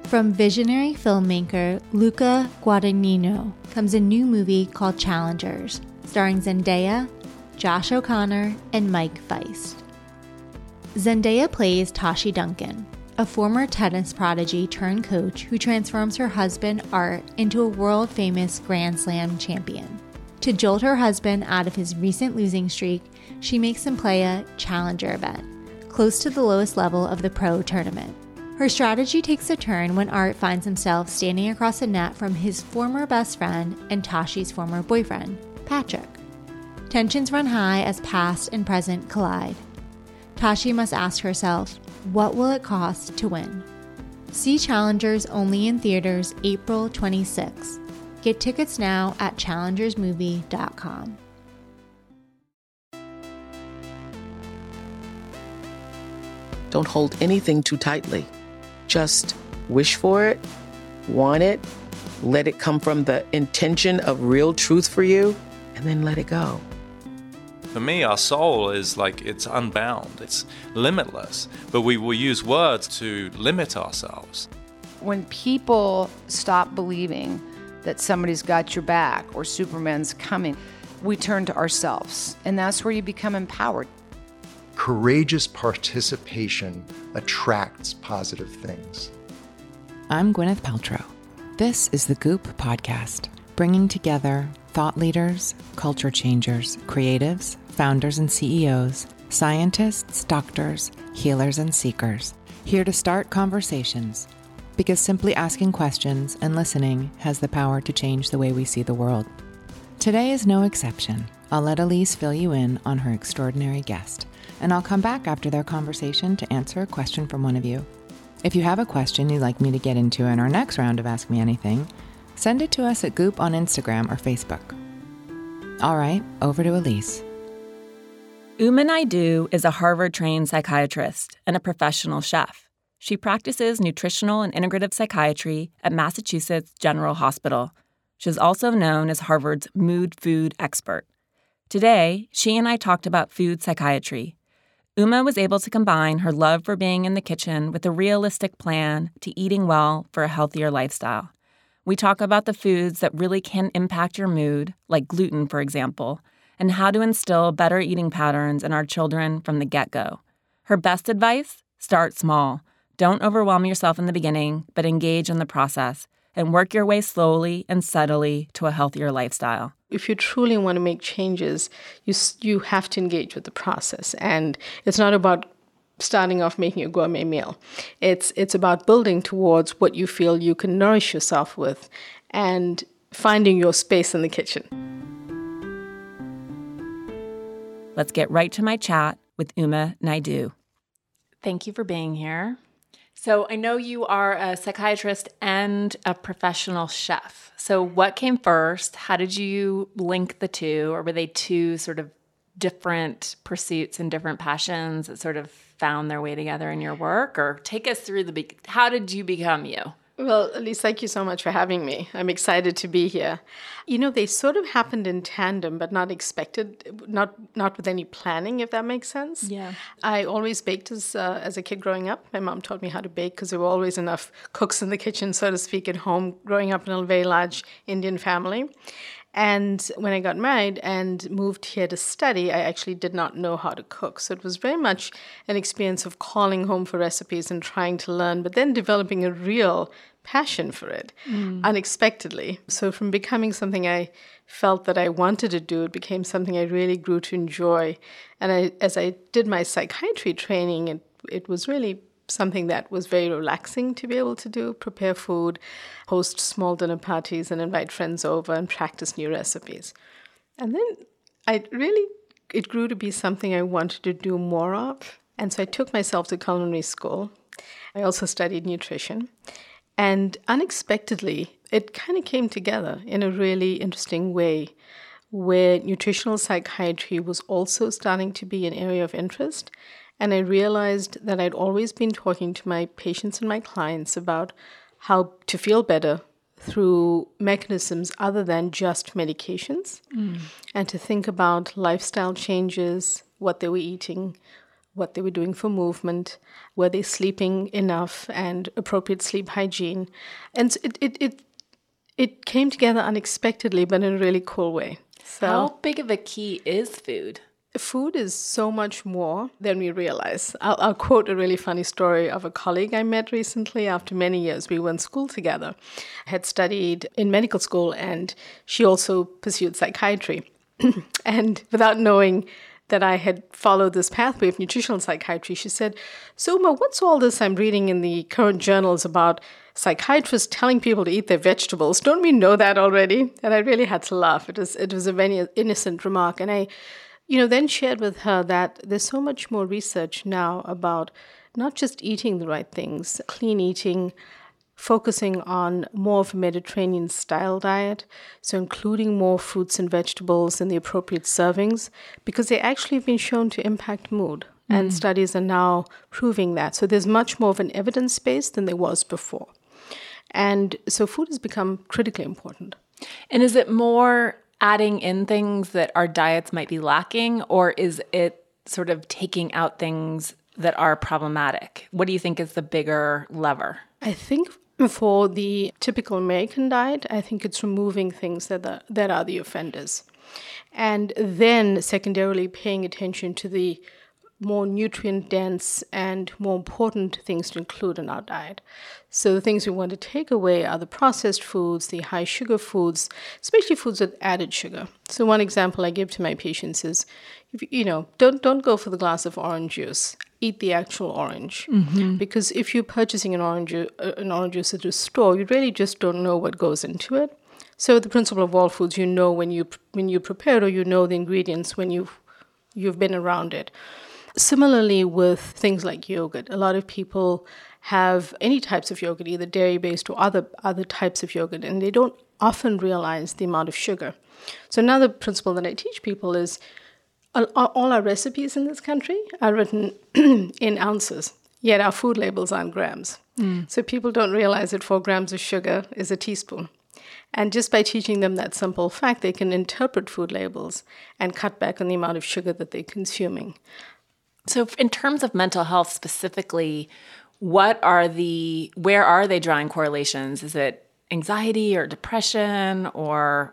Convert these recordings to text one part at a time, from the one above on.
From visionary filmmaker Luca Guadagnino comes a new movie called Challengers, starring Zendaya, Josh O'Connor, and Mike Feist. Zendaya plays Tashi Duncan, a former tennis prodigy turned coach who transforms her husband Art into a world-famous Grand Slam champion. To jolt her husband out of his recent losing streak, she makes him play a challenger event, close to the lowest level of the pro tournament. Her strategy takes a turn when Art finds himself standing across the net from his former best friend and Tashi's former boyfriend, Patrick. Tensions run high as past and present collide. Tashi must ask herself, what will it cost to win? See Challengers only in theaters April 26. Get tickets now at challengersmovie.com. Don't hold anything too tightly. Just wish for it, want it, let it come from the intention of real truth for you, and then let it go. For me, our soul is like, it's unbound, it's limitless, but we will use words to limit ourselves. When people stop believing that somebody's got your back or Superman's coming, we turn to ourselves, and that's where you become empowered. Courageous participation attracts positive things. I'm Gwyneth Paltrow. This is the Goop Podcast, bringing together thought leaders, culture changers, creatives, founders and CEOs, scientists, doctors, healers, and seekers, here to start conversations, because simply asking questions and listening has the power to change the way we see the world. Today is no exception. I'll let Elise fill you in on her extraordinary guest, and I'll come back after their conversation to answer a question from one of you. If you have a question you'd like me to get into in our next round of Ask Me Anything, send it to us at Goop on Instagram or Facebook. All right, over to Elise. Uma Naidoo is a Harvard-trained psychiatrist and a professional chef. She practices nutritional and integrative psychiatry at Massachusetts General Hospital. She's also known as Harvard's mood food expert. Today, she and I talked about food psychiatry. Uma was able to combine her love for being in the kitchen with a realistic plan to eating well for a healthier lifestyle. We talk about the foods that really can impact your mood, like gluten, for example, and how to instill better eating patterns in our children from the get-go. Her best advice? Start small. Don't overwhelm yourself in the beginning, but engage in the process and work your way slowly and steadily to a healthier lifestyle. If you truly want to make changes, you have to engage with the process. And it's not about starting off making a gourmet meal. It's about building towards what you feel you can nourish yourself with and finding your space in the kitchen. Let's get right to my chat with Uma Naidoo. Thank you for being here. So I know you are a psychiatrist and a professional chef. So what came first? How did you link the two? Or were they two sort of different pursuits and different passions that sort of found their way together in your work? Or take us through how did you become you? Well, Elise, thank you so much for having me. I'm excited to be here. You know, they sort of happened in tandem, but not expected, not with any planning, if that makes sense. Yeah. I always baked as a kid growing up. My mom taught me how to bake because there were always enough cooks in the kitchen, so to speak, at home, growing up in a very large Indian family. And when I got married and moved here to study, I actually did not know how to cook. So it was very much an experience of calling home for recipes and trying to learn, but then developing a real passion for it unexpectedly. So from becoming something I felt that I wanted to do, it became something I really grew to enjoy. And as I did my psychiatry training, it was really something that was very relaxing to be able to do, prepare food, host small dinner parties, and invite friends over and practice new recipes. And then it grew to be something I wanted to do more of. And so I took myself to culinary school. I also studied nutrition. And unexpectedly, it kind of came together in a really interesting way, where nutritional psychiatry was also starting to be an area of interest. And I realized that I'd always been talking to my patients and my clients about how to feel better through mechanisms other than just medications, and to think about lifestyle changes, what they were eating, what they were doing for movement, were they sleeping enough, and appropriate sleep hygiene. And it came together unexpectedly, but in a really cool way. So how big of a key is food? Food is so much more than we realize. I'll quote a really funny story of a colleague I met recently. After many years, we were in school together. I had studied in medical school, and she also pursued psychiatry. And without knowing that I had followed this pathway of nutritional psychiatry, she said, "So, Uma, what's all this I'm reading in the current journals about psychiatrists telling people to eat their vegetables? Don't we know that already?" And I really had to laugh. It was a very innocent remark. And I then shared with her that there's so much more research now about not just eating the right things, clean eating, focusing on more of a Mediterranean-style diet, so including more fruits and vegetables in the appropriate servings, because they actually have been shown to impact mood. And studies are now proving that. So there's much more of an evidence base than there was before. And so food has become critically important. And is it more adding in things that our diets might be lacking, or is it sort of taking out things that are problematic? What do you think is the bigger lever? I think for the typical American diet, I think it's removing things that are the offenders. And then secondarily paying attention to the more nutrient-dense and more important things to include in our diet. So the things we want to take away are the processed foods, the high-sugar foods, especially foods with added sugar. So one example I give to my patients is, don't go for the glass of orange juice. Eat the actual orange. Because if you're purchasing an orange juice at a store, you really just don't know what goes into it. So the principle of all foods, when you prepare it, or the ingredients when you've been around it. Similarly with things like yogurt, a lot of people have any types of yogurt, either dairy-based or other types of yogurt, and they don't often realize the amount of sugar. So another principle that I teach people is all our recipes in this country are written in ounces, yet our food labels are in grams. So people don't realize that 4 grams of sugar is a teaspoon. And just by teaching them that simple fact, they can interpret food labels and cut back on the amount of sugar that they're consuming. So in terms of mental health specifically, where are they drawing correlations? Is it anxiety or depression, or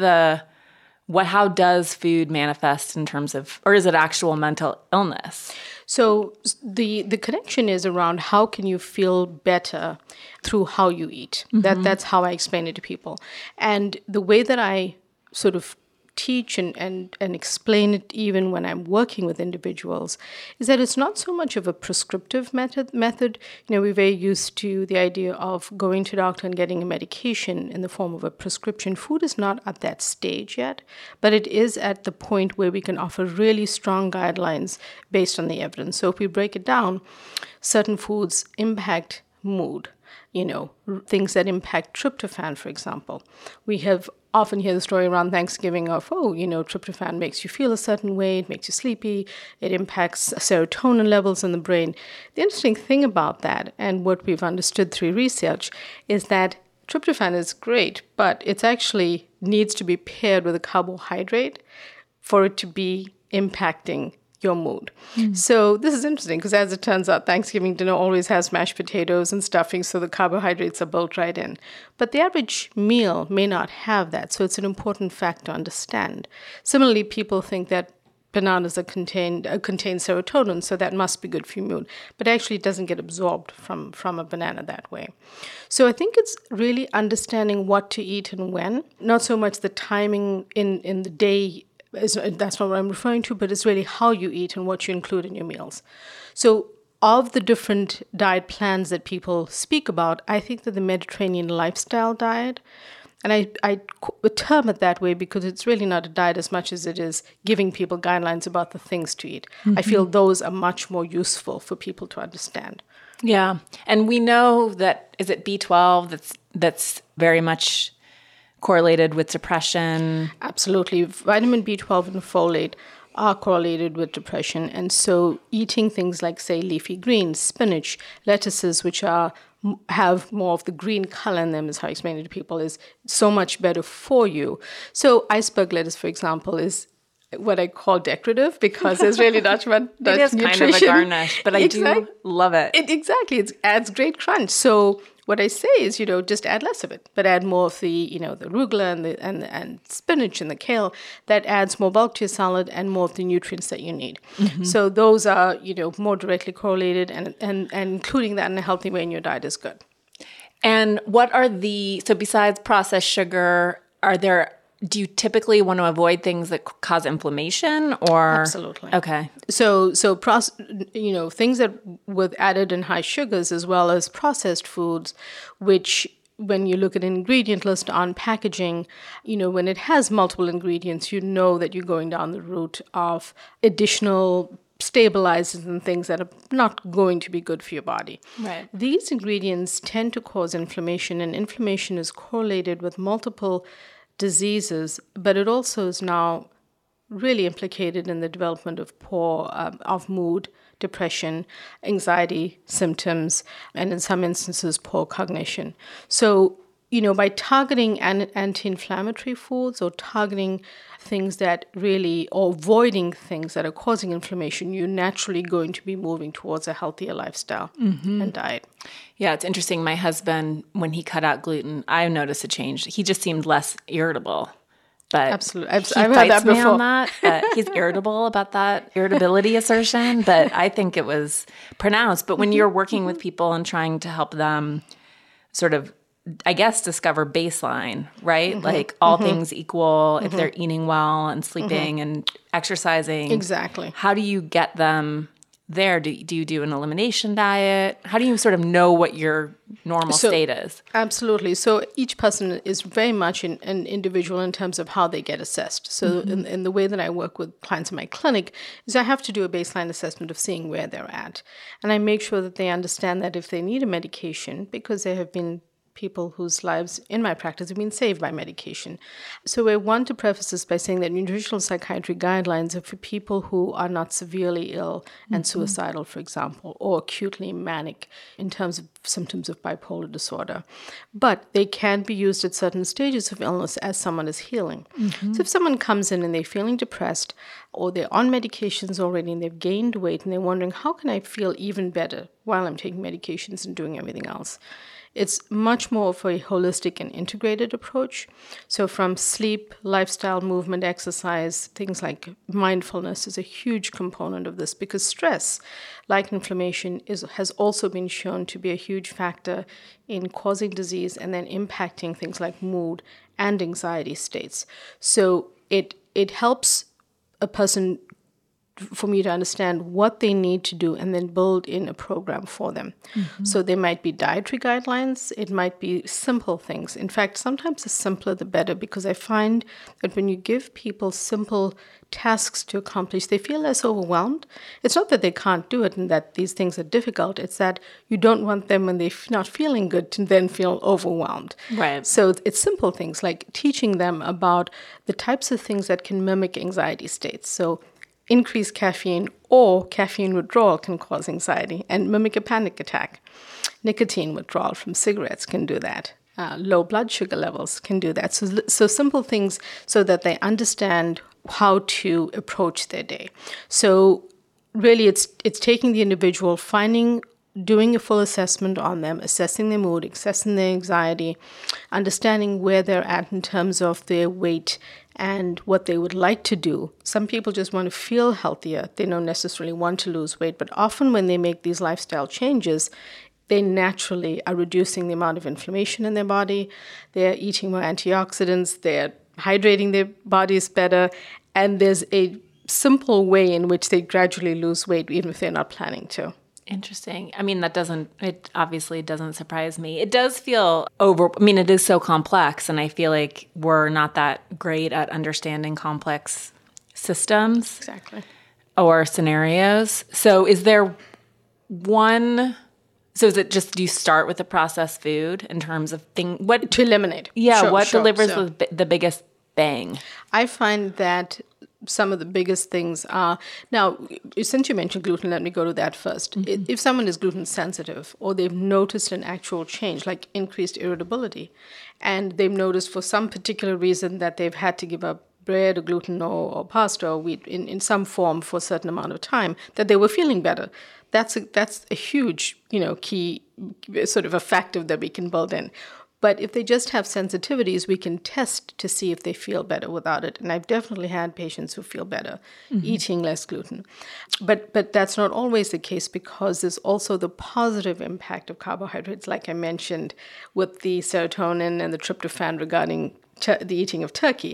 how does food manifest in terms of, or is it actual mental illness? So the connection is around how can you feel better through how you eat. That's how I explain it to people. And the way that I sort of teach and explain it even when I'm working with individuals is that it's not so much of a prescriptive method. We're very used to the idea of going to a doctor and getting a medication in the form of a prescription. Food is not at that stage yet, but it is at the point where we can offer really strong guidelines based on the evidence. So if we break it down, certain foods impact mood. Things that impact tryptophan, for example. We have often hear the story around Thanksgiving of, tryptophan makes you feel a certain way, it makes you sleepy, it impacts serotonin levels in the brain. The interesting thing about that, and what we've understood through research, is that tryptophan is great, but it actually needs to be paired with a carbohydrate for it to be impacting your mood. So this is interesting because, as it turns out, Thanksgiving dinner always has mashed potatoes and stuffing, so the carbohydrates are built right in. But the average meal may not have that, so it's an important fact to understand. Similarly, people think that bananas contain serotonin, so that must be good for your mood. But actually, it doesn't get absorbed from a banana that way. So I think it's really understanding what to eat and when, not so much the timing in the day. That's not what I'm referring to, but it's really how you eat and what you include in your meals. So of the different diet plans that people speak about, I think that the Mediterranean lifestyle diet, and I term it that way because it's really not a diet as much as it is giving people guidelines about the things to eat. I feel those are much more useful for people to understand. Yeah. And we know that, is it B12 that's very much correlated with depression? Absolutely. Vitamin B12 and folate are correlated with depression. And so eating things like, say, leafy greens, spinach, lettuces, which have more of the green color in them, is how I explain it to people, is so much better for you. So iceberg lettuce, for example, is what I call decorative, because there's really not much it is nutrition. kind of a garnish, but I do love it. Exactly. It adds great crunch. So what I say is, just add less of it, but add more of the, the arugula and spinach and the kale. That adds more bulk to your salad and more of the nutrients that you need. Mm-hmm. So those are, more directly correlated, and including that in a healthy way in your diet is good. And what are so besides processed sugar, do you typically want to avoid things that cause inflammation, or? Absolutely. Okay. So things that with added and high sugars, as well as processed foods, which when you look at an ingredient list on packaging, when it has multiple ingredients, that you're going down the route of additional stabilizers and things that are not going to be good for your body. Right. These ingredients tend to cause inflammation, and inflammation is correlated with multiple diseases, but it also is now really implicated in the development of of mood, depression, anxiety symptoms, and in some instances, poor cognition. So, by targeting anti-inflammatory foods, or targeting things that really, or avoiding things that are causing inflammation, you're naturally going to be moving towards a healthier lifestyle and diet. Yeah, it's interesting. My husband, when he cut out gluten, I noticed a change. He just seemed less irritable. But absolutely, I've heard that before. Me on that. He's irritable about that irritability assertion, but I think it was pronounced. But when you're working with people and trying to help them sort of, I guess, discover baseline, right? Mm-hmm. Like all things equal, if they're eating well and sleeping and exercising. Exactly. How do you get them there? Do you do an elimination diet? How do you sort of know what your normal state is? Absolutely. So each person is very much an individual in terms of how they get assessed. So in the way that I work with clients in my clinic is I have to do a baseline assessment of seeing where they're at. And I make sure that they understand that if they need a medication, because there have been people whose lives in my practice have been saved by medication. So I want to preface this by saying that nutritional psychiatry guidelines are for people who are not severely ill and suicidal, for example, or acutely manic in terms of symptoms of bipolar disorder. But they can be used at certain stages of illness as someone is healing. So if someone comes in and they're feeling depressed, or they're on medications already and they've gained weight and they're wondering, how can I feel even better while I'm taking medications and doing everything else? It's much more of a holistic and integrated approach. So from sleep, lifestyle, movement, exercise, things like mindfulness is a huge component of this, because stress, like inflammation, has also been shown to be a huge factor in causing disease and then impacting things like mood and anxiety states. So it helps a person, for me to understand what they need to do and then build in a program for them. So there might be dietary guidelines. It might be simple things. In fact, sometimes the simpler the better, because I find that when you give people simple tasks to accomplish, they feel less overwhelmed. It's not that they can't do it and that these things are difficult. It's that you don't want them, when they're not feeling good, to then feel overwhelmed. Right. So it's simple things like teaching them about the types of things that can mimic anxiety states. So increased caffeine or caffeine withdrawal can cause anxiety and mimic a panic attack. Nicotine withdrawal from cigarettes can do that. Low blood sugar levels can do that. So simple things so that they understand how to approach their day. So really it's taking the individual, doing a full assessment on them, assessing their mood, assessing their anxiety, understanding where they're at in terms of their weight and what they would like to do. Some people just want to feel healthier. They don't necessarily want to lose weight, but often when they make these lifestyle changes, they naturally are reducing the amount of inflammation in their body. They're eating more antioxidants. They're hydrating their bodies better. And there's a simple way in which they gradually lose weight, even if they're not planning to. Interesting. I mean, it obviously doesn't surprise me. It does feel it is so complex, and I feel like we're not that great at understanding complex systems. Exactly. Or scenarios. So is it just, do you start with the processed food in terms of what to eliminate? Yeah. Delivers the biggest bang? I find that some of the biggest things are, now, since you mentioned gluten, let me go to that first. If someone is gluten sensitive, or they've noticed an actual change, like increased irritability, and they've noticed for some particular reason that they've had to give up bread or gluten or pasta or wheat in some form for a certain amount of time, that they were feeling better. That's a huge, key sort of a factor that we can build in. But if they just have sensitivities, we can test to see if they feel better without it. And I've definitely had patients who feel better eating less gluten. But that's not always the case, because there's also the positive impact of carbohydrates, like I mentioned, with the serotonin and the tryptophan regarding the eating of turkey.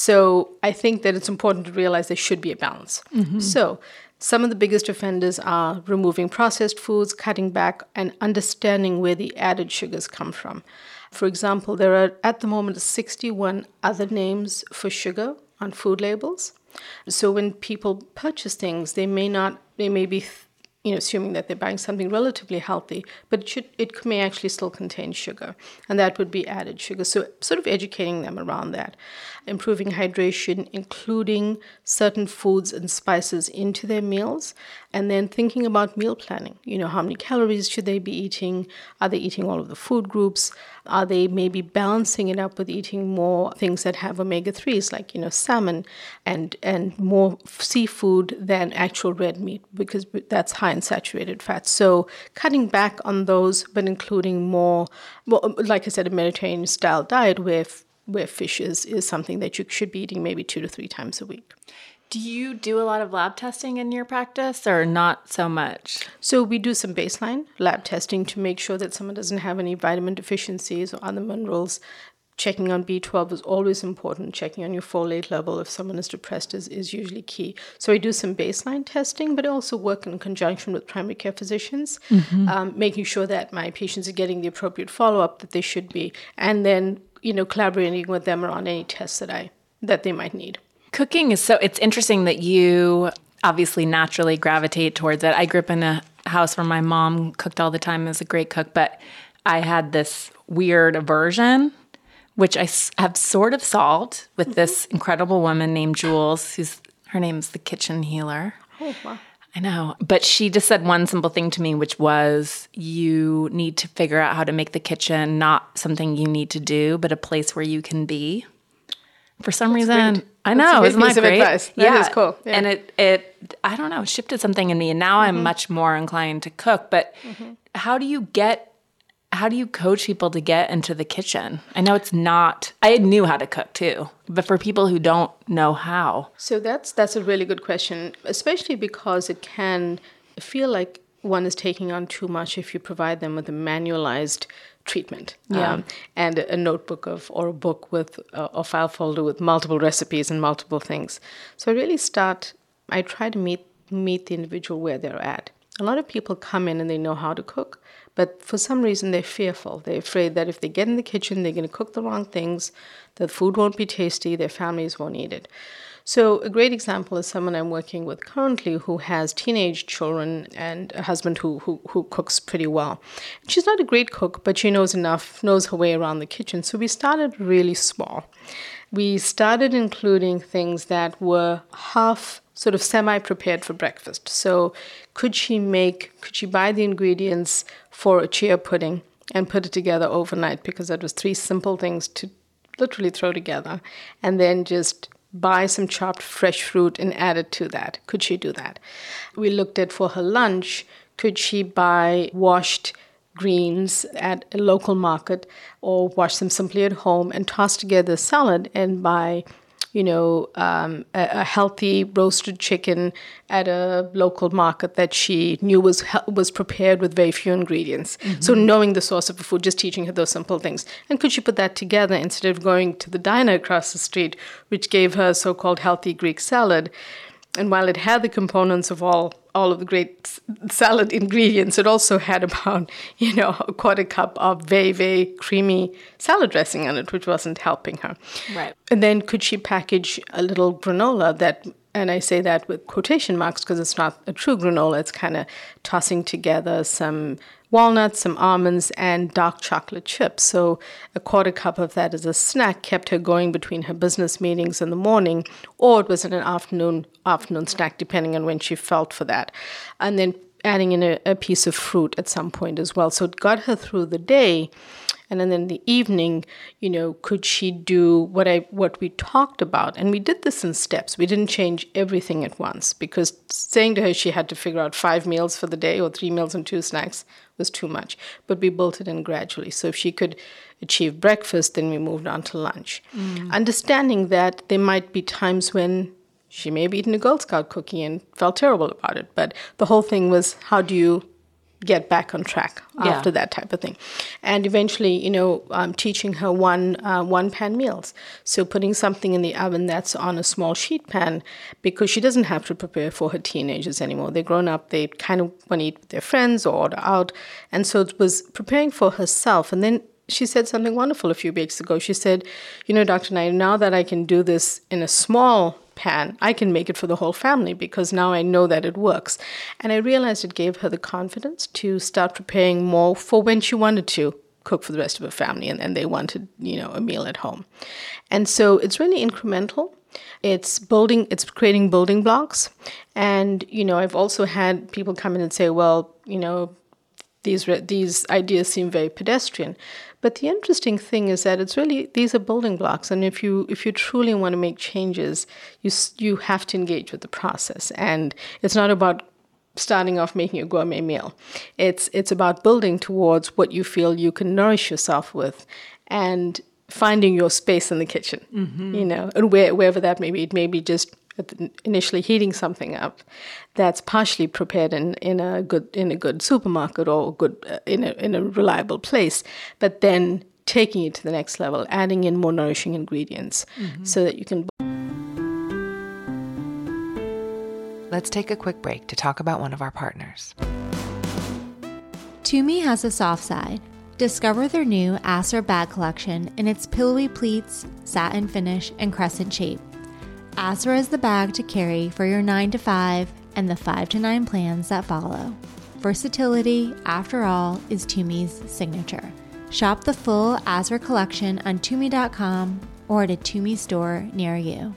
So I think that it's important to realize there should be a balance. So some of the biggest offenders are removing processed foods, cutting back, and understanding where the added sugars come from. For example, there are at the moment 61 other names for sugar on food labels. So when people purchase things, they may be assuming that they're buying something relatively healthy, but it may actually still contain sugar, and that would be added sugar. So sort of educating them around that. Improving hydration, including certain foods and spices into their meals, and then thinking about meal planning. How many calories should they be eating? Are they eating all of the food groups? Are they maybe balancing it up with eating more things that have omega-3s, like, salmon and more seafood than actual red meat, because that's high in saturated fat. So cutting back on those, but including more, like I said, a Mediterranean-style diet where fish is something that you should be eating maybe 2 to 3 times a week. Do you do a lot of lab testing in your practice, or not so much? So we do some baseline lab testing to make sure that someone doesn't have any vitamin deficiencies or other minerals. Checking on B12 is always important. Checking on your folate level if someone is depressed is usually key. So I do some baseline testing, but I also work in conjunction with primary care physicians, making sure that my patients are getting the appropriate follow-up that they should be, and then collaborating with them around any tests that they might need. Cooking it's interesting that you obviously naturally gravitate towards it. I grew up in a house where my mom cooked all the time, as a great cook, but I had this weird aversion, which I have sort of solved with this incredible woman named Jules, her name's the kitchen healer. Oh, wow. I know. But she just said one simple thing to me, which was, you need to figure out how to make the kitchen not something you need to do, but a place where you can be. For some reason, great. I know, isn't that great? Advice. That is cool. Yeah. And it I don't know, shifted something in me, and now I'm much more inclined to cook. But how do you coach people to get into the kitchen? I know I knew how to cook too, but for people who don't know how. So that's a really good question, especially because it can feel like one is taking on too much if you provide them with a manualized treatment and a notebook or a book with a file folder with multiple recipes and multiple things. So I try to meet the individual where they're at. A lot of people come in and they know how to cook, but for some reason they're fearful. They're afraid that if they get in the kitchen, they're going to cook the wrong things, the food won't be tasty, their families won't eat it. So a great example is someone I'm working with currently who has teenage children and a husband who cooks pretty well. She's not a great cook, but she knows her way around the kitchen. So we started really small. We started including things that were half sort of semi-prepared for breakfast. So could she buy the ingredients for a chia pudding and put it together overnight, because that was 3 simple things to literally throw together, and then just buy some chopped fresh fruit and add it to that. Could she do that? We looked at, for her lunch, could she buy washed greens at a local market or wash them simply at home and toss together a salad and buy a healthy roasted chicken at a local market that she knew was prepared with very few ingredients. So knowing the source of the food, just teaching her those simple things. And could she put that together instead of going to the diner across the street, which gave her a so-called healthy Greek salad? And while it had the components of all of the great salad ingredients, it also had about, a quarter cup of very, very creamy salad dressing on it, which wasn't helping her. Right. And then could she package a little granola that, and I say that with quotation marks because it's not a true granola, it's kind of tossing together some walnuts, some almonds, and dark chocolate chips. So a quarter cup of that as a snack kept her going between her business meetings in the morning, or it was an afternoon snack, depending on when she felt for that. And then adding in a piece of fruit at some point as well. So it got her through the day. And then in the evening, could she do what we talked about? And we did this in steps. We didn't change everything at once, because saying to her she had to figure out 5 meals for the day or 3 meals and 2 snacks was too much. But we built it in gradually. So if she could achieve breakfast, then we moved on to lunch. Understanding that there might be times when she may have eaten a Girl Scout cookie and felt terrible about it. But the whole thing was, how do you get back on track after that type of thing? And eventually, teaching her one-pan meals. So putting something in the oven that's on a small sheet pan, because she doesn't have to prepare for her teenagers anymore. They're grown up. They kind of want to eat with their friends or order out. And so it was preparing for herself. And then she said something wonderful a few weeks ago. She said, Dr. Naidu, now that I can do this in a small pan, I can make it for the whole family, because now I know that it works. And I realized it gave her the confidence to start preparing more for when she wanted to cook for the rest of her family and they wanted, a meal at home. And so it's really incremental. It's creating building blocks. And, I've also had people come in and say, well, these ideas seem very pedestrian. But the interesting thing is that these are building blocks. And if you truly want to make changes, you have to engage with the process. And it's not about starting off making a gourmet meal. It's about building towards what you feel you can nourish yourself with, and finding your space in the kitchen, and wherever that may be. It may be just initially heating something up that's partially prepared in a good supermarket or in a reliable place, but then taking it to the next level, adding in more nourishing ingredients so that you can. Let's take a quick break to talk about one of our partners. Tumi has a soft side. Discover their new Asra bag collection in its pillowy pleats, satin finish, and crescent shape. Asra is the bag to carry for your 9 to 5 and the 5 to 9 plans that follow. Versatility, after all, is Tumi's signature. Shop the full Asra collection on Tumi.com or at a Tumi store near you.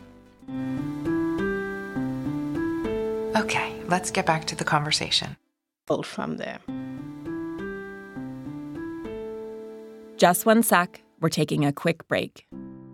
Okay, let's get back to the conversation. From there. Just one sec. We're taking a quick break.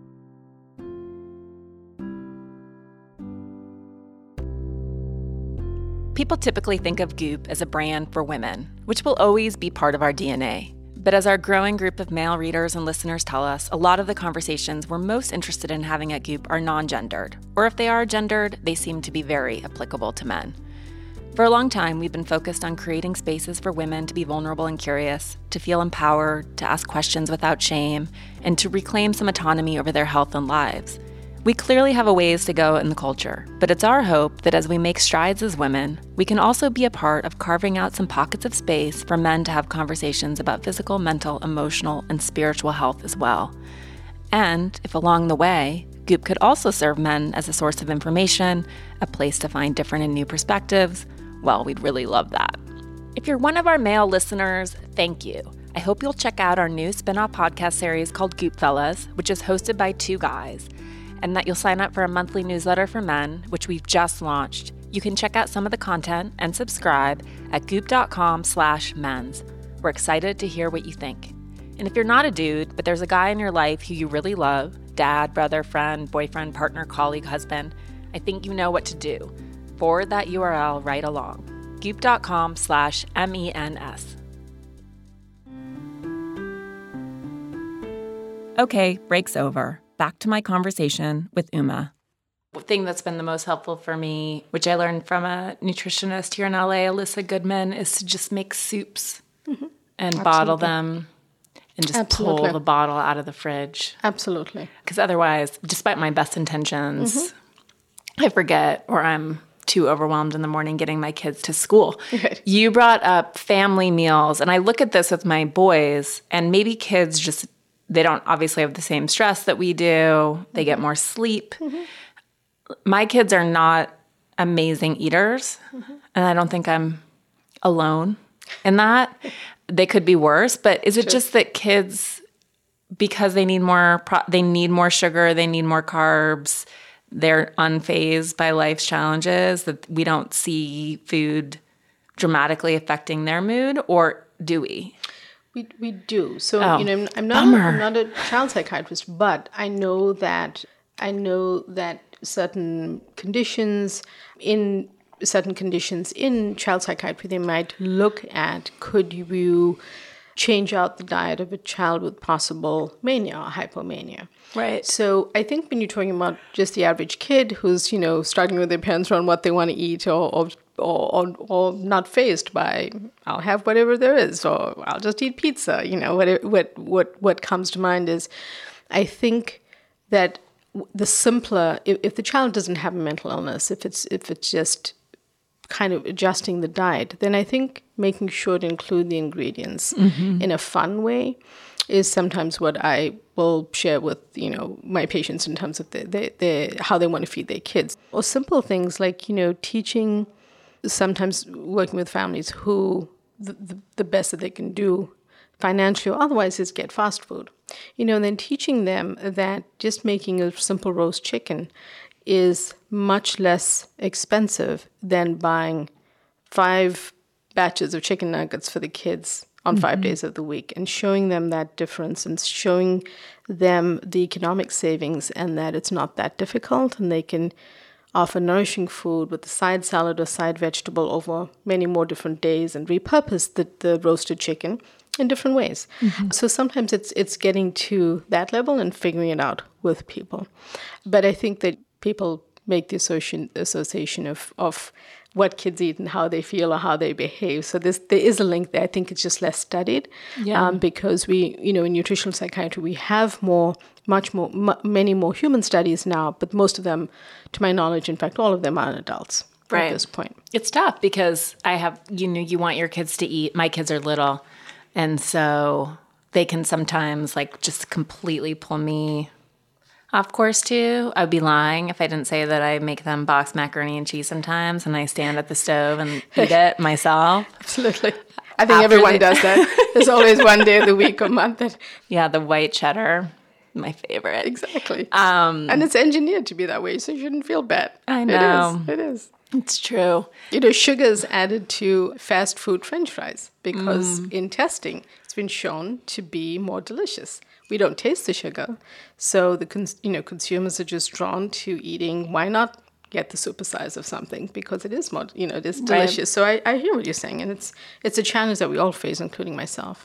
People typically think of Goop as a brand for women, which will always be part of our DNA. But as our growing group of male readers and listeners tell us, a lot of the conversations we're most interested in having at Goop are non-gendered, or if they are gendered, they seem to be very applicable to men. For a long time, we've been focused on creating spaces for women to be vulnerable and curious, to feel empowered, to ask questions without shame, and to reclaim some autonomy over their health and lives. We clearly have a ways to go in the culture, but it's our hope that as we make strides as women, we can also be a part of carving out some pockets of space for men to have conversations about physical, mental, emotional, and spiritual health as well. And if along the way, Goop could also serve men as a source of information, a place to find different and new perspectives, well, we'd really love that. If you're one of our male listeners, thank you. I hope you'll check out our new spin-off podcast series called Goop Fellas, which is hosted by 2 guys, and that you'll sign up for a monthly newsletter for men, which we've just launched. You can check out some of the content and subscribe at goop.com/men's. We're excited to hear what you think. And if you're not a dude, but there's a guy in your life who you really love, dad, brother, friend, boyfriend, partner, colleague, husband, I think you know what to do. Forward that URL right along. goop.com/MENS. Okay, break's over. Back to my conversation with Uma. The thing that's been the most helpful for me, which I learned from a nutritionist here in LA, Alyssa Goodman, is to just make soups and bottle them and just pull the bottle out of the fridge. Absolutely. Because otherwise, despite my best intentions, I forget, or I'm too overwhelmed in the morning getting my kids to school. Right. You brought up family meals, and I look at this with my boys, and maybe kids just, they don't obviously have the same stress that we do. They get more sleep. My kids are not amazing eaters, and I don't think I'm alone in that. They could be worse, but is it just that kids, because they need more sugar, they need more carbs, they're unfazed by life's challenges, that we don't see food dramatically affecting their mood, or do we? We do. So, Oh, I'm bummer. not a child psychiatrist, but I know that certain conditions in child psychiatry, they might look at, could you change out the diet of a child with possible mania or hypomania? Right. So I think when you're talking about just the average kid who's, struggling with their parents around what they want to eat or not faced by, I'll have whatever there is, or I'll just eat pizza, what comes to mind is, I think that the simpler, if the child doesn't have a mental illness, if it's just kind of adjusting the diet, then I think making sure to include the ingredients in a fun way is sometimes what I will share with, my patients in terms of how they want to feed their kids. Or simple things like, teaching, sometimes working with families who the best that they can do financially or otherwise is get fast food. And then teaching them that just making a simple roast chicken is much less expensive than buying 5 batches of chicken nuggets for the kids on 5 days of the week, and showing them that difference and showing them the economic savings and that it's not that difficult and they can offer nourishing food with a side salad or side vegetable over many more different days and repurpose the roasted chicken in different ways. So sometimes it's getting to that level and figuring it out with people. But I think that people make the association of what kids eat and how they feel or how they behave. So there is a link there. I think it's just less studied because we, in nutritional psychiatry, we have many more human studies now, but most of them, to my knowledge, in fact, all of them are in adults at this point. It's tough because I have, you want your kids to eat. My kids are little, and so they can sometimes just completely pull me off course too. I'd be lying if I didn't say that I make them boxed macaroni and cheese sometimes, and I stand at the stove and eat it myself. Absolutely. I think everyone does that. There's always one day of the week or month that... Yeah, the white cheddar, my favorite. Exactly. And it's engineered to be that way, so you shouldn't feel bad. I know. It is. It's true. Sugar is added to fast food French fries because in testing, it's been shown to be more delicious. We don't taste the sugar, so the consumers are just drawn to eating. Why not get the supersize of something because it is more, it is delicious. Right. So I hear what you're saying, and it's a challenge that we all face, including myself.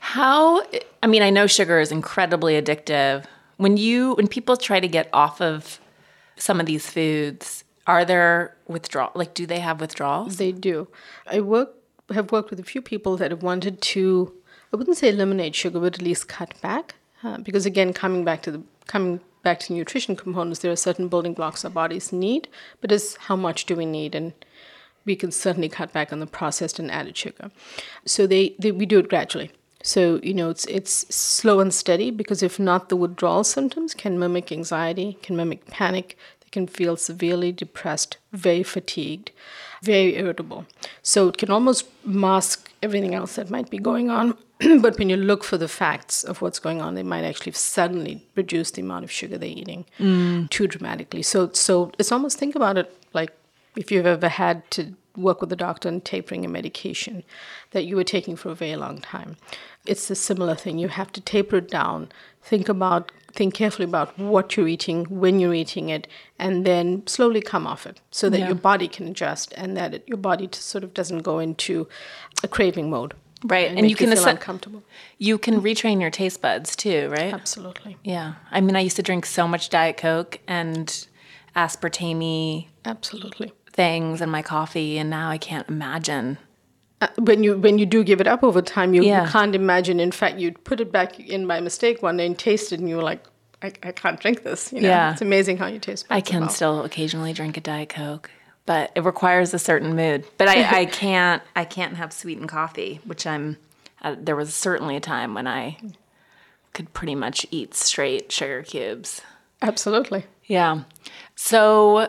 I know sugar is incredibly addictive. When people try to get off of some of these foods, are there withdrawals? Do they have withdrawals? They do. I have worked with a few people that have wanted to, I wouldn't say eliminate sugar, but at least cut back. Because again, coming back to nutrition components, there are certain building blocks our bodies need, but it's how much do we need, and we can certainly cut back on the processed and added sugar. So we do it gradually. So it's slow and steady, because if not, the withdrawal symptoms can mimic anxiety, can mimic panic. They can feel severely depressed, very fatigued, very irritable. So it can almost mask everything else that might be going on. But when you look for the facts of what's going on, they might actually suddenly reduce the amount of sugar they're eating too dramatically. So it's almost, think about it like if you've ever had to work with a doctor on tapering a medication that you were taking for a very long time. It's a similar thing. You have to taper it down. Think carefully about what you're eating, when you're eating it, and then slowly come off it so that your body can adjust and that your body sort of doesn't go into a craving mode. Right, and you can feel uncomfortable. You can retrain your taste buds too, right? Absolutely. Yeah, I used to drink so much Diet Coke and aspartame, absolutely, things in my coffee, and now I can't imagine. When you do give it up over time, you can't imagine. In fact, you put it back in by mistake one day and tasted, and you were like, I can't drink this. Yeah, it's amazing how you taste. I can still occasionally drink a Diet Coke, but it requires a certain mood. But I can't have sweetened coffee, which there was certainly a time when I could pretty much eat straight sugar cubes. Absolutely. Yeah. So,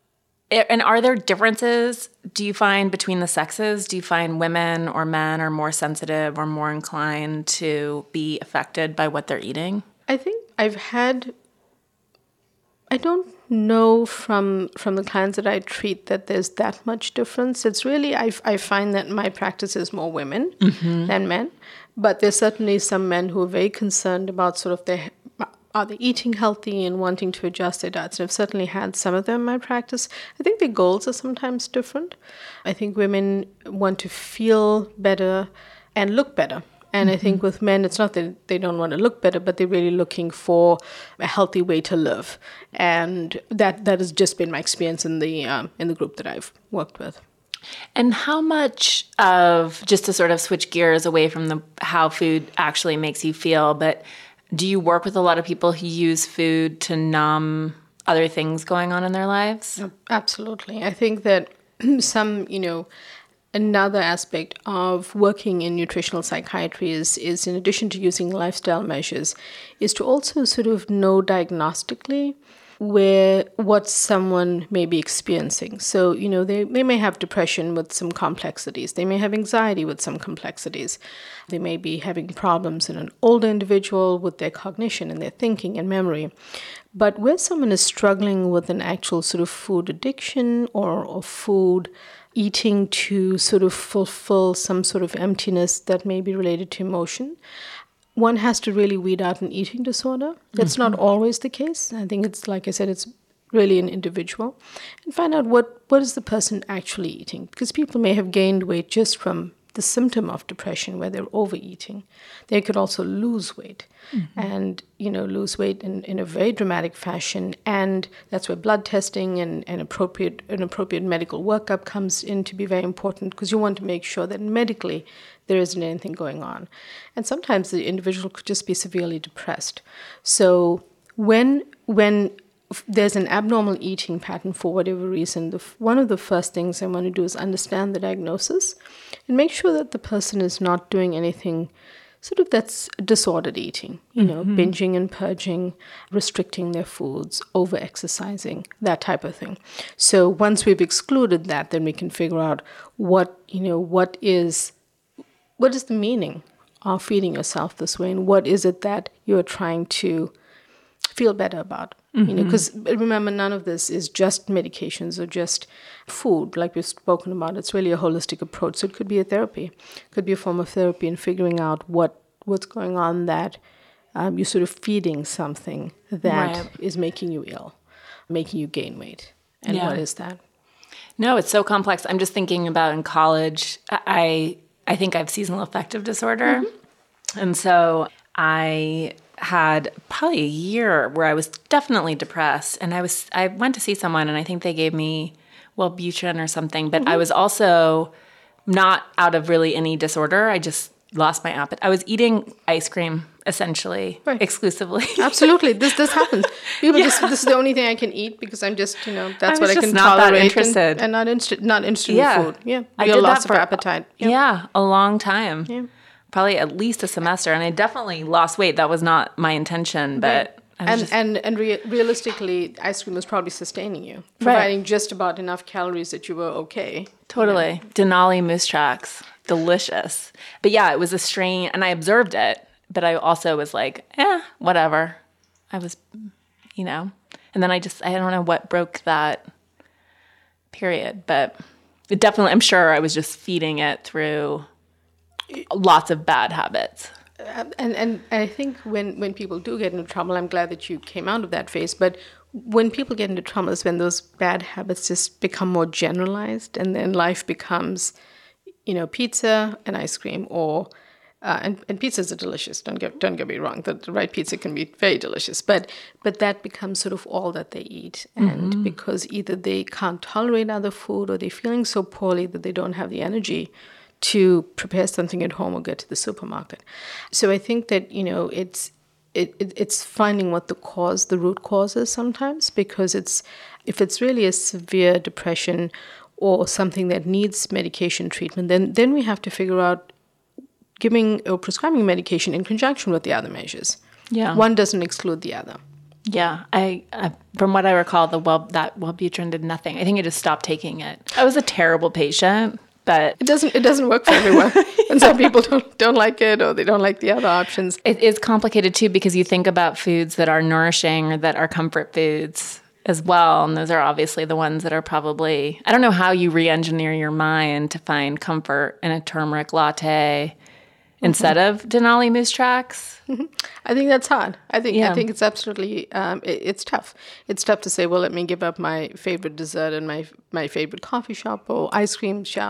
and are there differences, do you find, between the sexes? Do you find women or men are more sensitive or more inclined to be affected by what they're eating? I think I don't know from the clients that I treat that there's that much difference. It's really, I find that my practice is more women than men. But there's certainly some men who are very concerned about sort of are they eating healthy and wanting to adjust their diets. And I've certainly had some of them in my practice. I think their goals are sometimes different. I think women want to feel better and look better. And I think with men, it's not that they don't want to look better, but they're really looking for a healthy way to live. And that has just been my experience in the group that I've worked with. And how much of, just to sort of switch gears away from how food actually makes you feel, but do you work with a lot of people who use food to numb other things going on in their lives? Absolutely. I think that another aspect of working in nutritional psychiatry is in addition to using lifestyle measures, is to also sort of know diagnostically what someone may be experiencing. So, they may have depression with some complexities. They may have anxiety with some complexities. They may be having problems in an older individual with their cognition and their thinking and memory. But where someone is struggling with an actual sort of food addiction or food eating to sort of fulfill some sort of emptiness that may be related to emotion, one has to really weed out an eating disorder. That's not always the case. I think it's, like I said, it's really an individual. And find out what is the person actually eating. Because people may have gained weight just from the symptom of depression where they're overeating. They could also lose weight and, lose weight in a very dramatic fashion. And that's where blood testing and an appropriate medical workup comes in to be very important, because you want to make sure that medically there isn't anything going on. And sometimes the individual could just be severely depressed. So when there's an abnormal eating pattern for whatever reason, one of the first things I want to do is understand the diagnosis and make sure that the person is not doing anything sort of that's disordered eating, binging and purging, restricting their foods, over-exercising, that type of thing. So once we've excluded that, then we can figure out what is the meaning of feeding yourself this way, and what is it that you're trying to feel better about. Because remember, none of this is just medications or just food, like we've spoken about. It's really a holistic approach. So it could be a therapy, it could be a form of therapy in figuring out what's going on, that you're sort of feeding something that is making you ill, making you gain weight. And what is that? No, it's so complex. I'm just thinking about in college, I think I have seasonal affective disorder. And so I had probably a year where I was definitely depressed, and I went to see someone, and I think they gave me Wellbutrin or something, but I was also not out of really any disorder. I just lost my appetite. I was eating ice cream essentially, exclusively. Absolutely, this happens. People this is the only thing I can eat because I'm just that's what I can not tolerate. That interested. And not interested in food. Yeah, I did loss that of appetite. A long time. Yeah. Probably at least a semester, and I definitely lost weight. That was not my intention, but realistically, ice cream was probably sustaining you, providing just about enough calories that you were okay. Totally. Denali Moose Tracks, delicious. But yeah, it was a strain, and I observed it, but I also was like, whatever. I was, and then I don't know what broke that period, but it definitely, I'm sure I was just feeding it through lots of bad habits. And I think when people do get into trouble, I'm glad that you came out of that phase, but when people get into trouble is when those bad habits just become more generalized, and then life becomes, pizza and ice cream, or and pizzas are delicious. Don't get me wrong. The right pizza can be very delicious, but that becomes sort of all that they eat, and because either they can't tolerate other food, or they're feeling so poorly that they don't have the energy to prepare something at home or get to the supermarket. So I think that, it's finding what the root cause is sometimes, because if it's really a severe depression or something that needs medication treatment, then we have to figure out giving or prescribing medication in conjunction with the other measures. Yeah. One doesn't exclude the other. Yeah, I from what I recall, that Wellbutrin did nothing. I think I just stopped taking it. I was a terrible patient. But it doesn't work for everyone. And some people don't like it, or they don't like the other options. It is complicated too, because you think about foods that are nourishing or that are comfort foods as well. And those are obviously the ones that are probably, I don't know how you re-engineer your mind to find comfort in a turmeric latte instead of Denali Moose Tracks? I think that's hard. I think it's absolutely it's tough. It's tough to say, well, let me give up my favorite dessert and my favorite coffee shop or ice cream shop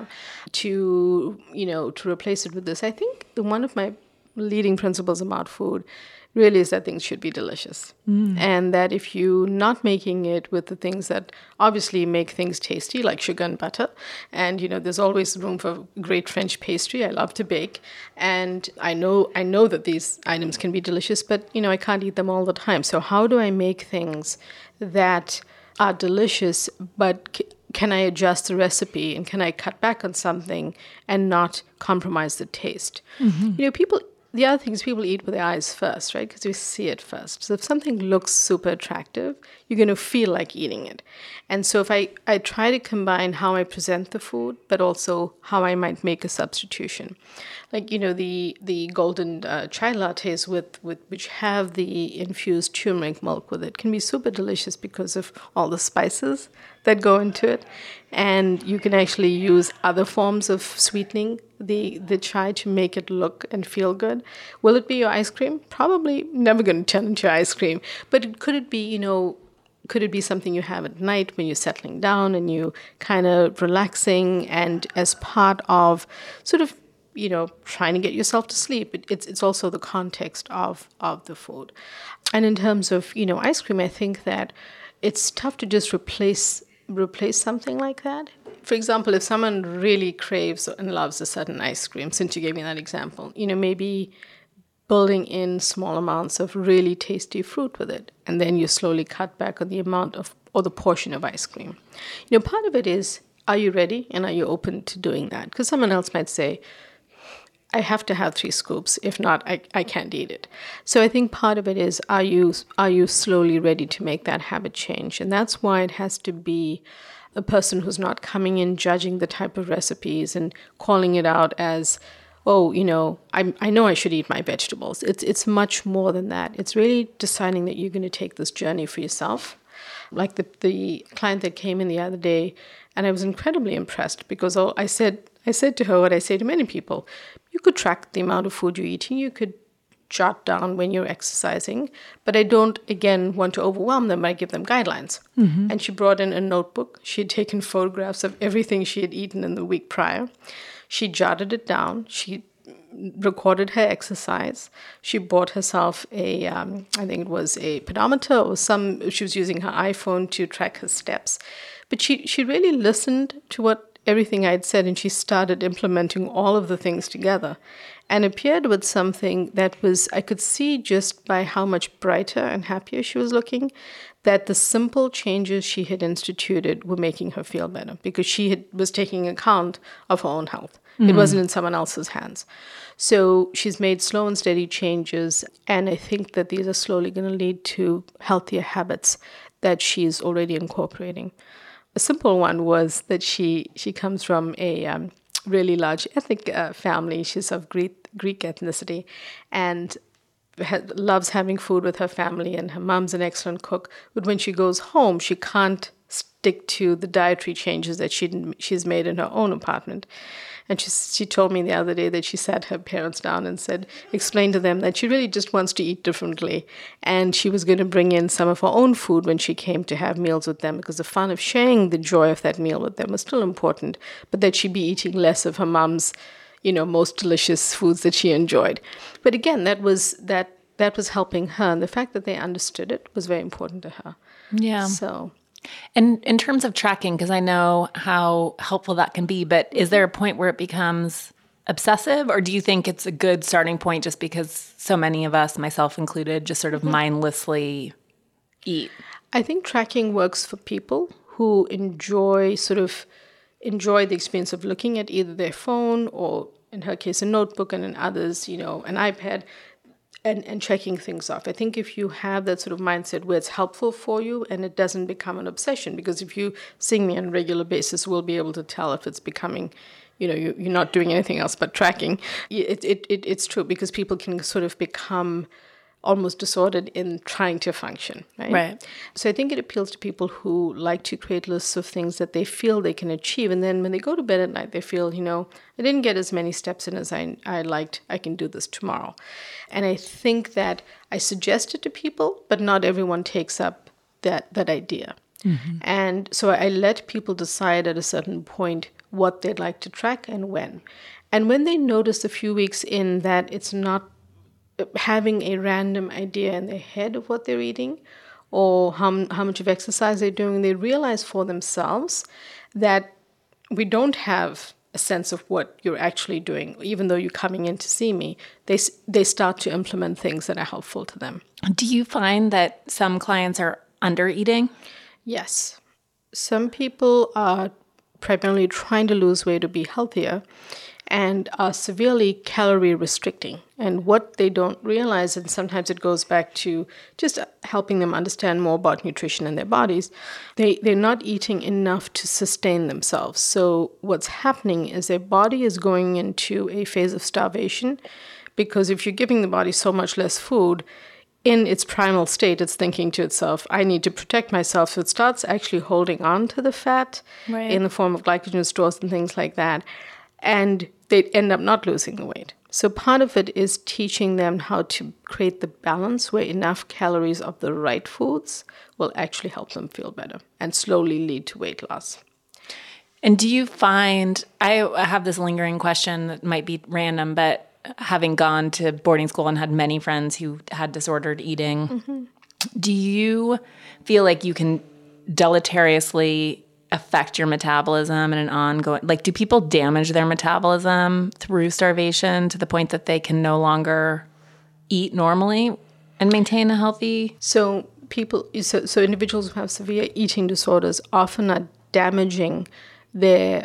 to replace it with this. I think one of my leading principles about food really is that things should be delicious. And that if you're not making it with the things that obviously make things tasty, like sugar and butter, and there's always room for great French pastry. I love to bake, and I know that these items can be delicious, but I can't eat them all the time. So how do I make things that are delicious, but can I adjust the recipe, and can I cut back on something and not compromise the taste? The other thing is people eat with their eyes first, right? Because you see it first. So if something looks super attractive, you're going to feel like eating it. And so if I try to combine how I present the food, but also how I might make a substitution. Like, the golden chai lattes which have the infused turmeric milk with it can be super delicious because of all the spices that go into it. And you can actually use other forms of sweetening the chai to make it look and feel good. Will it be your ice cream? Probably never going to turn into ice cream. But could it be something you have at night when you're settling down and you kind of relaxing, and as part of sort of trying to get yourself to sleep? It's also the context of the food. And in terms of ice cream, I think that it's tough to just replace something like that. For example, if someone really craves and loves a certain ice cream, since you gave me that example, maybe building in small amounts of really tasty fruit with it, and then you slowly cut back on the amount of or the portion of ice cream. Part of it is, are you ready and are you open to doing that? Because someone else might say, I have to have 3 scoops. If not, I can't eat it. So I think part of it is, are you slowly ready to make that habit change? And that's why it has to be a person who's not coming in judging the type of recipes and calling it out as, oh, I know I should eat my vegetables. It's much more than that. It's really deciding that you're going to take this journey for yourself. Like the client that came in the other day, and I was incredibly impressed because I said to her what I say to many people. You could track the amount of food you're eating. You could jot down when you're exercising. But I don't, again, want to overwhelm them. I give them guidelines. Mm-hmm. And she brought in a notebook. She had taken photographs of everything she had eaten in the week prior. She jotted it down. She recorded her exercise. She bought herself I think it was a pedometer or she was using her iPhone to track her steps. But she really listened to everything I had said, and she started implementing all of the things together and appeared with something that was, I could see just by how much brighter and happier she was looking, that the simple changes she had instituted were making her feel better because she was taking account of her own health. Mm-hmm. It wasn't in someone else's hands. So she's made slow and steady changes, and I think that these are slowly going to lead to healthier habits that she's already incorporating. A simple one was that she comes from a really large ethnic family. She's of Greek ethnicity and loves having food with her family, and her mom's an excellent cook. But when she goes home, she can't stick to the dietary changes that she's made in her own apartment. And she told me the other day that she sat her parents down and explained to them that she really just wants to eat differently. And she was going to bring in some of her own food when she came to have meals with them, because the fun of sharing the joy of that meal with them was still important, but that she'd be eating less of her mom's, most delicious foods that she enjoyed. But again, that was helping her. And the fact that they understood it was very important to her. Yeah. So... And in terms of tracking, because I know how helpful that can be, but is there a point where it becomes obsessive, or do you think it's a good starting point just because so many of us, myself included, just sort of mindlessly eat? I think tracking works for people who enjoy the experience of looking at either their phone or, in her case, a notebook, and in others, an iPad. And checking things off. I think if you have that sort of mindset where it's helpful for you and it doesn't become an obsession, because if you see me on a regular basis, we'll be able to tell if it's becoming, you're not doing anything else but tracking. It's true, because people can sort of become almost disordered in trying to function, right? Right. So I think it appeals to people who like to create lists of things that they feel they can achieve. And then when they go to bed at night, they feel, I didn't get as many steps in as I liked. I can do this tomorrow. And I think that I suggest it to people, but not everyone takes up that idea. Mm-hmm. And so I let people decide at a certain point what they'd like to track and when. And when they notice a few weeks in that it's not having a random idea in their head of what they're eating or how much of exercise they're doing, they realize for themselves that we don't have a sense of what you're actually doing. Even though you're coming in to see me, they start to implement things that are helpful to them. Do you find that some clients are under eating? Yes. Some people are primarily trying to lose weight to be healthier and are severely calorie restricting. And what they don't realize, and sometimes it goes back to just helping them understand more about nutrition in their bodies, they're not eating enough to sustain themselves. So what's happening is their body is going into a phase of starvation, because if you're giving the body so much less food, in its primal state, it's thinking to itself, I need to protect myself. So it starts actually holding on to the fat in the form of glycogen stores and things like that. And they end up not losing the weight. So part of it is teaching them how to create the balance where enough calories of the right foods will actually help them feel better and slowly lead to weight loss. And do you find, I have this lingering question that might be random, but having gone to boarding school and had many friends who had disordered eating, do you feel like you can deleteriously affect your metabolism in an ongoing, like, do people damage their metabolism through starvation to the point that they can no longer eat normally and maintain a healthy? So individuals who have severe eating disorders often are damaging their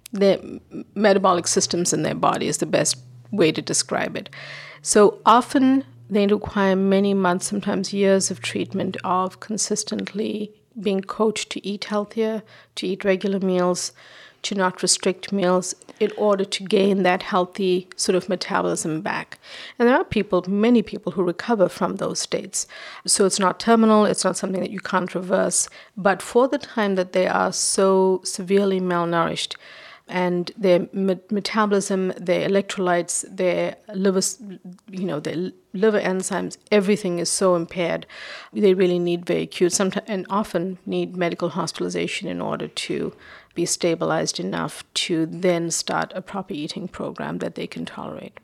metabolic systems in their body is the best way to describe it. So often they require many months, sometimes years of treatment of consistently being coached to eat healthier, to eat regular meals, to not restrict meals in order to gain that healthy sort of metabolism back. And there are many people who recover from those states. So it's not terminal, it's not something that you can't reverse, but for the time that they are so severely malnourished, and their metabolism, their electrolytes, their liver, their liver enzymes, everything is so impaired. They really need very acute, and often need medical hospitalization in order to be stabilized enough to then start a proper eating program that they can tolerate.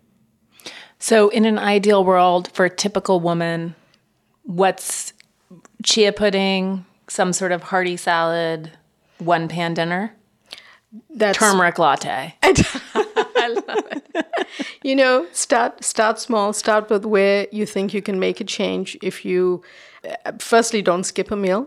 So in an ideal world for a typical woman, what's chia pudding, some sort of hearty salad, one-pan dinner? That's turmeric latte. I love it. Start small. Start with where you think you can make a change. If you, firstly, don't skip a meal.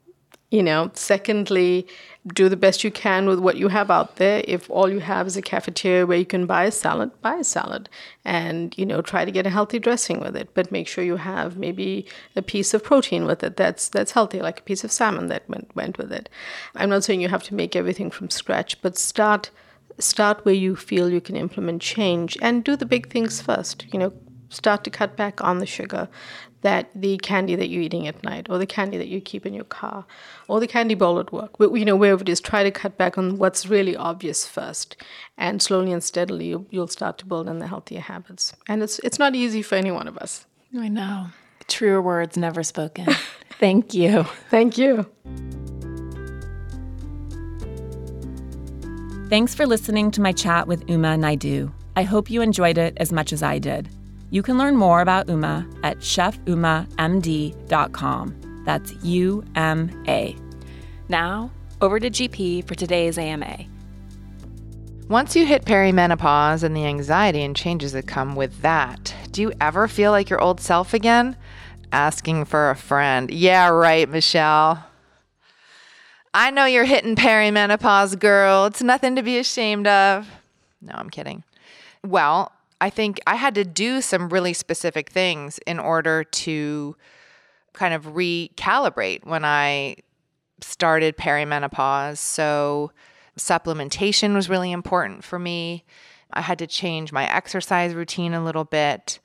Secondly, do the best you can with what you have out there. If all you have is a cafeteria where you can buy a salad, and, try to get a healthy dressing with it. But make sure you have maybe a piece of protein with it that's healthy, like a piece of salmon that went with it. I'm not saying you have to make everything from scratch, but start where you feel you can implement change and do the big things first. Start to cut back on the sugar, that the candy that you're eating at night, or the candy that you keep in your car, or the candy bowl at work. Wherever it is, try to cut back on what's really obvious first, and slowly and steadily you'll start to build in the healthier habits. And it's not easy for any one of us. I know. Truer words never spoken. Thank you. Thank you. Thanks for listening to my chat with Uma Naidoo. I hope you enjoyed it as much as I did. You can learn more about Uma at chefumamd.com. That's UMA. Now, over to GP for today's AMA. Once you hit perimenopause and the anxiety and changes that come with that, do you ever feel like your old self again? Asking for a friend. Yeah, right, Michelle. I know you're hitting perimenopause, girl. It's nothing to be ashamed of. No, I'm kidding. Well, I think I had to do some really specific things in order to kind of recalibrate when I started perimenopause. So supplementation was really important for me. I had to change my exercise routine a little bit.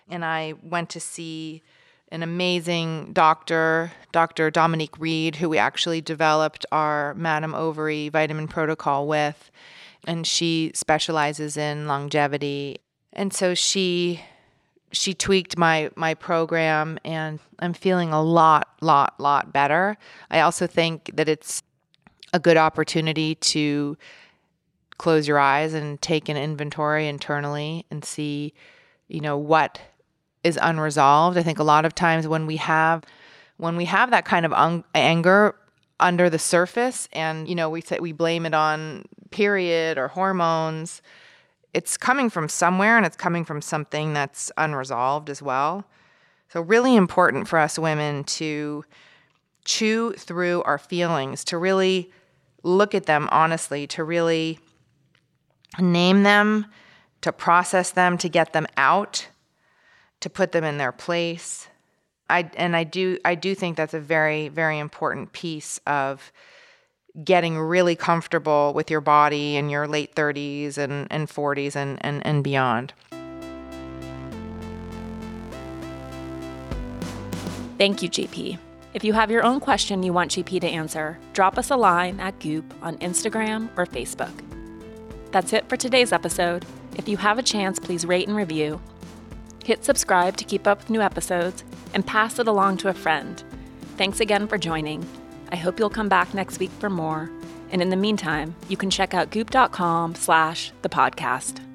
And I went to see an amazing doctor, Dr. Dominique Reed, who we actually developed our Madame Ovary vitamin protocol with. And she specializes in longevity. And so she tweaked my program, and I'm feeling a lot better. I also think that it's a good opportunity to close your eyes and take an inventory internally and see, what is unresolved. I think a lot of times when we have that kind of anger under the surface, and we blame it on period or hormones, it's coming from somewhere, and it's coming from something that's unresolved as well. So really important for us women to chew through our feelings, to really look at them honestly, to really name them, to process them, to get them out, to put them in their place. I do think that's a very, very important piece of getting really comfortable with your body in your late 30s and 40s and beyond. Thank you, GP. If you have your own question you want GP to answer, drop us a line at Goop on Instagram or Facebook. That's it for today's episode. If you have a chance, please rate and review. Hit subscribe to keep up with new episodes, and pass it along to a friend. Thanks again for joining. I hope you'll come back next week for more. And in the meantime, you can check out goop.com/thepodcast.